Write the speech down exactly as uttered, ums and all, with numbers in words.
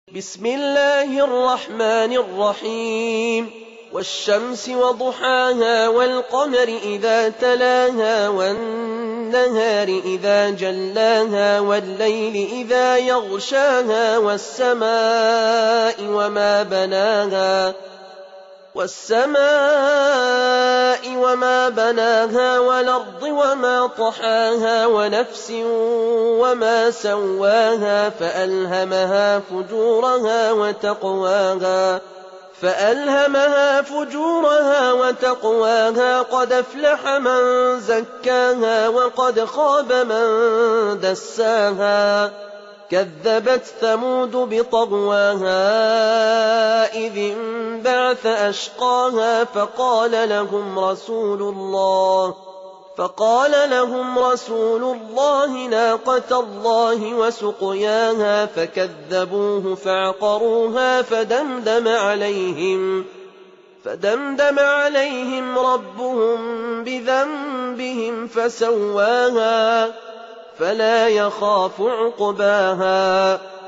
بسم الله الرحمن الرحيم والشمس وضحاها والقمر إذا تلاها والنهار إذا جلاها والليل إذا يغشاها والسماء وما بناها والسماء وما بناها والأرض وما طحاها ونفس وما سواها فألهمها فجورها وتقواها فألهمها فجورها وتقواها قد أفلح من زكاها وقد خاب من دساها كذبت ثمود بطغواها إذ انبعث أشقاها فقال لهم رسول الله فقال لهم رسول الله ناقة الله وسقياها فكذبوه فعقروها فدمدم عليهم فدمدم عليهم ربهم بذنبهم فسواها فلا يخاف عقباها